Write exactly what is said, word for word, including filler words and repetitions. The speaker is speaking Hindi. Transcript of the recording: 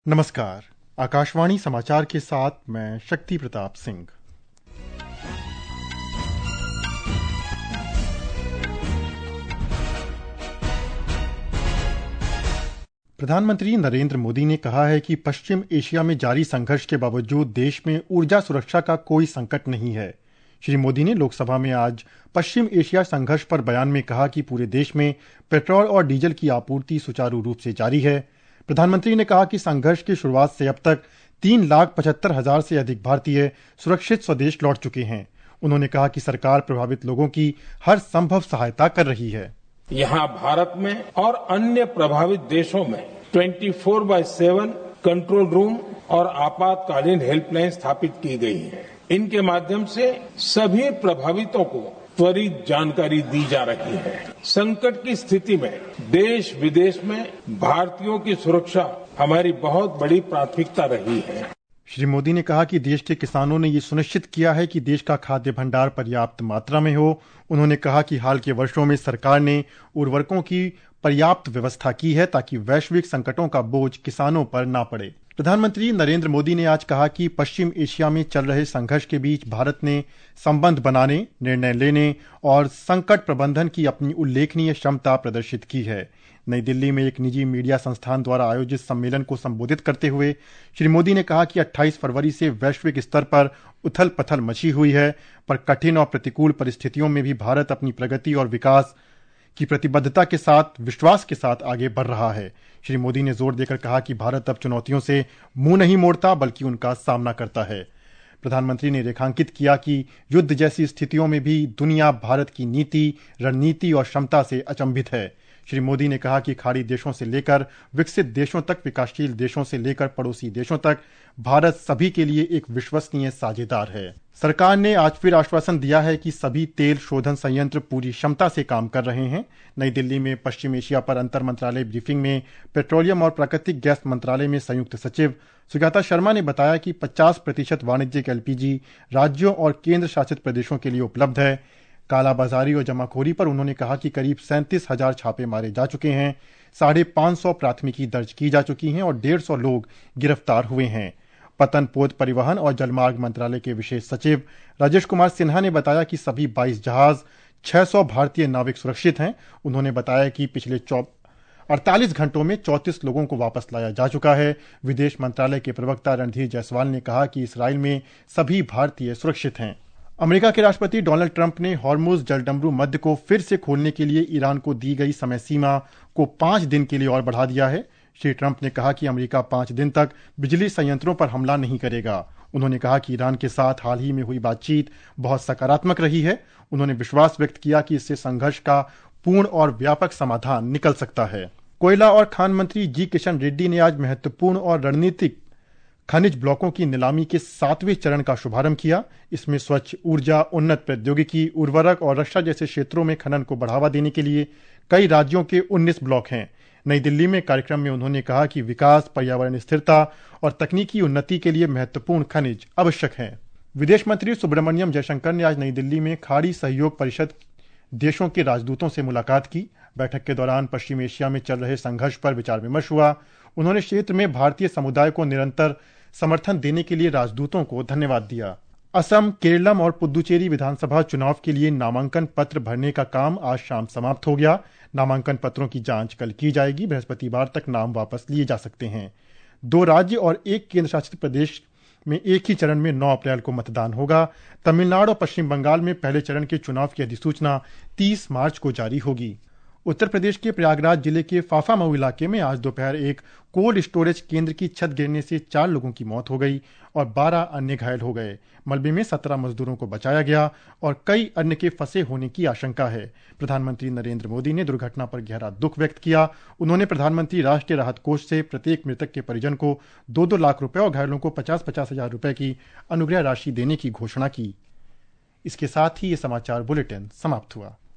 नमस्कार। आकाशवाणी समाचार के साथ मैं शक्ति प्रताप सिंह। प्रधानमंत्री नरेंद्र मोदी ने कहा है कि पश्चिम एशिया में जारी संघर्ष के बावजूद देश में ऊर्जा सुरक्षा का कोई संकट नहीं है। श्री मोदी ने लोकसभा में आज पश्चिम एशिया संघर्ष पर बयान में कहा कि पूरे देश में पेट्रोल और डीजल की आपूर्ति सुचारू रूप से जारी है। प्रधानमंत्री ने कहा कि संघर्ष की शुरुआत से अब तक तीन लाख पचहत्तर हजार से अधिक भारतीय सुरक्षित स्वदेश लौट चुके हैं। उन्होंने कहा कि सरकार प्रभावित लोगों की हर संभव सहायता कर रही है। यहाँ भारत में और अन्य प्रभावित देशों में चौबीस बाय सात कंट्रोल रूम और आपातकालीन हेल्पलाइन स्थापित की गई है। इनके माध्यम से सभी प्रभावितों को त्वरित जानकारी दी जा रही है। संकट की स्थिति में देश विदेश में भारतीयों की सुरक्षा हमारी बहुत बड़ी प्राथमिकता रही है। श्री मोदी ने कहा कि देश के किसानों ने ये सुनिश्चित किया है कि देश का खाद्य भंडार पर्याप्त मात्रा में हो। उन्होंने कहा कि हाल के वर्षों में सरकार ने उर्वरकों की पर्याप्त व्यवस्था की है ताकि वैश्विक संकटों का बोझ किसानों पर ना पड़े। प्रधानमंत्री नरेंद्र मोदी ने आज कहा कि पश्चिम एशिया में चल रहे संघर्ष के बीच भारत ने संबंध बनाने, निर्णय लेने और संकट प्रबंधन की अपनी उल्लेखनीय क्षमता प्रदर्शित की है। नई दिल्ली में एक निजी मीडिया संस्थान द्वारा आयोजित सम्मेलन को संबोधित करते हुए श्री मोदी ने कहा कि अट्ठाईस फरवरी से वैश्विक स्तर पर उथल पथल मची हुई है, पर कठिन और प्रतिकूल परिस्थितियों में भी भारत अपनी प्रगति और विकास की प्रतिबद्धता के साथ विश्वास के साथ आगे बढ़ रहा है। श्री मोदी ने जोर देकर कहा कि भारत अब चुनौतियों से मुंह नहीं मोड़ता बल्कि उनका सामना करता है। प्रधानमंत्री ने रेखांकित किया कि युद्ध जैसी स्थितियों में भी दुनिया भारत की नीति, रणनीति और क्षमता से अचंभित है। श्री मोदी ने कहा कि खाड़ी देशों से लेकर विकसित देशों तक, विकासशील देशों से लेकर पड़ोसी देशों तक भारत सभी के लिए एक विश्वसनीय साझेदार है। सरकार ने आज फिर आश्वासन दिया है कि सभी तेल शोधन संयंत्र पूरी क्षमता से काम कर रहे हैं। नई दिल्ली में पश्चिम एशिया पर अंतर मंत्रालय ब्रीफिंग में पेट्रोलियम और प्राकृतिक गैस मंत्रालय में संयुक्त सचिव सुजाता शर्मा ने बताया कि पचास प्रतिशत वाणिज्यिक एलपीजी राज्यों और केंद्र शासित प्रदेशों के लिए उपलब्ध है। कालाबाजारी और जमाखोरी पर उन्होंने कहा कि करीब सैंतीस हजार छापे मारे जा चुके हैं, साढ़े पांच सौ प्राथमिकी दर्ज की जा चुकी हैं और डेढ़ सौ लोग गिरफ्तार हुए हैं। पतन पोत परिवहन और जलमार्ग मंत्रालय के विशेष सचिव राजेश कुमार सिन्हा ने बताया कि सभी बाईस जहाज, छह सौ भारतीय नाविक सुरक्षित हैं। उन्होंने बताया कि पिछले अड़तालीस घंटों में चौंतीस लोगों को वापस लाया जा चुका है। विदेश मंत्रालय के प्रवक्ता रणधीर जायसवाल ने कहा कि इसराइल में सभी भारतीय सुरक्षित हैं। अमेरिका के राष्ट्रपति डोनाल्ड ट्रंप ने हॉर्मुज जलडमरू मध्य को फिर से खोलने के लिए ईरान को दी गई समय सीमा को पांच दिन के लिए और बढ़ा दिया है। श्री ट्रंप ने कहा कि अमेरिका पांच दिन तक बिजली संयंत्रों पर हमला नहीं करेगा। उन्होंने कहा कि ईरान के साथ हाल ही में हुई बातचीत बहुत सकारात्मक रही है। उन्होंने विश्वास व्यक्त किया कि इससे संघर्ष का पूर्ण और व्यापक समाधान निकल सकता है। कोयला और खान मंत्री जी किशन रेड्डी ने आज महत्वपूर्ण और रणनीतिक खनिज ब्लॉकों की नीलामी के सातवें चरण का शुभारंभ किया। इसमें स्वच्छ ऊर्जा, उन्नत प्रौद्योगिकी, उर्वरक और रक्षा जैसे क्षेत्रों में खनन को बढ़ावा देने के लिए कई राज्यों के उन्नीस ब्लॉक हैं। नई दिल्ली में कार्यक्रम में उन्होंने कहा कि विकास, पर्यावरण स्थिरता और तकनीकी उन्नति के लिए महत्वपूर्ण खनिज आवश्यक हैं। विदेश मंत्री सुब्रमण्यम जयशंकर ने आज नई दिल्ली में खाड़ी सहयोग परिषद देशों के राजदूतों से मुलाकात की। बैठक के दौरान पश्चिम एशिया में चल रहे संघर्ष पर विचार विमर्श हुआ। उन्होंने क्षेत्र में भारतीय समुदाय को निरंतर समर्थन देने के लिए राजदूतों को धन्यवाद दिया। असम, केरलम और पुद्दुचेरी विधानसभा चुनाव के लिए नामांकन पत्र भरने का काम आज शाम समाप्त हो गया। नामांकन पत्रों की जांच कल की जाएगी। बृहस्पतिवार तक नाम वापस लिए जा सकते हैं। दो राज्य और एक केंद्र शासित प्रदेश में एक ही चरण में नौ अप्रैल को मतदान होगा। तमिलनाडु और पश्चिम बंगाल में पहले चरण के चुनाव की अधिसूचना तीस मार्च को जारी होगी। उत्तर प्रदेश के प्रयागराज जिले के फाफामऊ इलाके में आज दोपहर एक कोल्ड स्टोरेज केंद्र की छत गिरने से चार लोगों की मौत हो गई और बारह अन्य घायल हो गए। मलबे में सत्रह मजदूरों को बचाया गया और कई अन्य के फंसे होने की आशंका है। प्रधानमंत्री नरेंद्र मोदी ने दुर्घटना पर गहरा दुख व्यक्त किया। उन्होंने प्रधानमंत्री राष्ट्रीय राहत कोष से प्रत्येक मृतक के परिजन को दो दो लाख रुपए और घायलों को पचास पचास हजार रुपए की अनुग्रह राशि देने की घोषणा की। इसके साथ ही ये समाचार बुलेटिन समाप्त हुआ।